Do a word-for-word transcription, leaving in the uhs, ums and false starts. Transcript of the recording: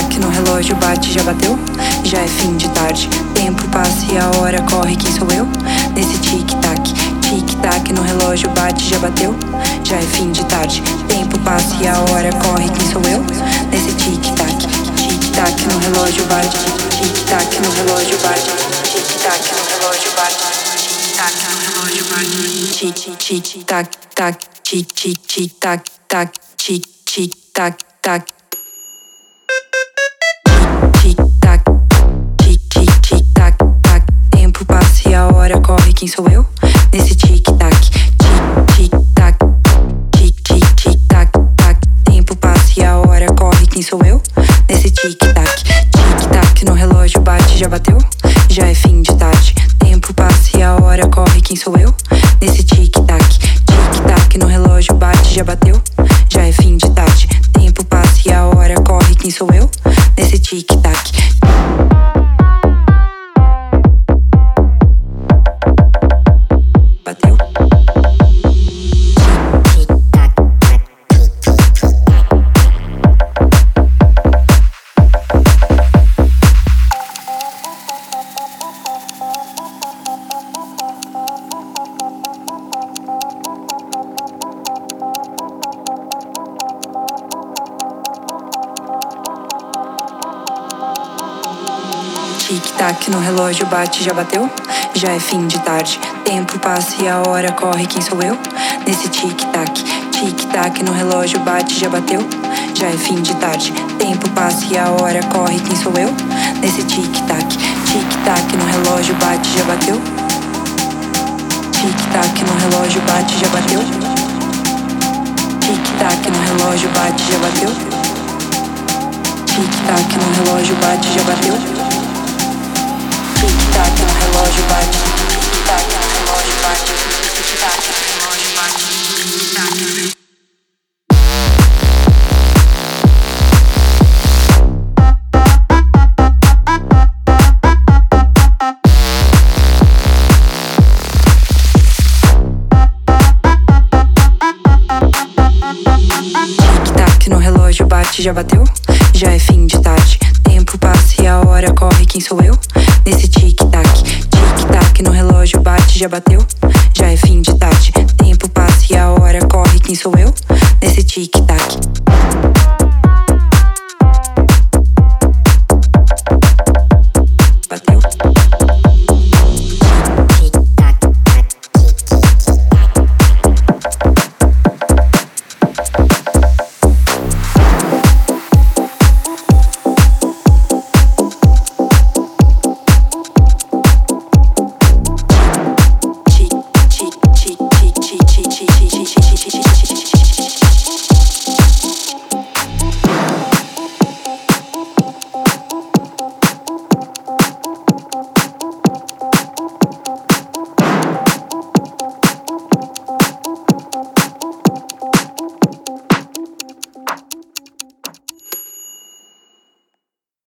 Tic-tac no relógio bate, já bateu? Já é fim de tarde. Tempo passa e a hora corre, quem sou eu? Nesse tic-tac, tic-tac no relógio bate, já bateu? Já é fim de tarde. Tempo passa e a hora corre, quem sou eu? Nesse tic-tac, tic-tac no relógio bate, tic-tac no relógio bate, tic-tac no relógio bate, tic-tac no relógio bate, tic-tic-tac, tac, tic-tic-tac, tac, tic-tic-tac, tac. Tic-tac, tic-tic-tac, tac. Tempo passa e a hora corre, quem sou eu? Nesse tic-tac, tic-tic-tac, tic-tic-tac, tac. Tempo passa e a hora corre, quem sou eu? Nesse tic-tac, tic-tac no relógio bate, já bateu? Já é fim de tarde. Tempo passa e a hora corre, quem sou eu? Nesse tic-tac, tic-tac no relógio bate, já bateu? Já é fim de tarde. Tempo passa e a hora corre, quem sou eu? Nesse tic-tac. Bateu? Tic-tac no relógio bate, já bateu? Já é fim de tarde. Tempo passa e a hora corre, quem sou eu? Nesse tic-tac, tic-tac no relógio bate, já bateu? Já é fim de tarde. Tempo passa e a hora corre, quem sou eu? Nesse tic-tac, tic-tac no relógio bate, já bateu? Tic-tac no relógio bate, já bateu? Tic-tac no relógio bate, já bateu? Tic-tac no relógio bate, já bateu? Tic-tac no relógio bate, tic-tac no relógio bate, tic-tac no relógio bate, tic-tac no relógio bate. Tic-tac no relógio bate, já bateu? Já é fim de tarde. Tempo passa e a hora corre, quem sou eu? Nesse tic-tac, tic-tac no relógio bate, já bateu? Já é fim de tarde. Tempo passa e a hora corre, quem sou eu? Nesse tic-tac.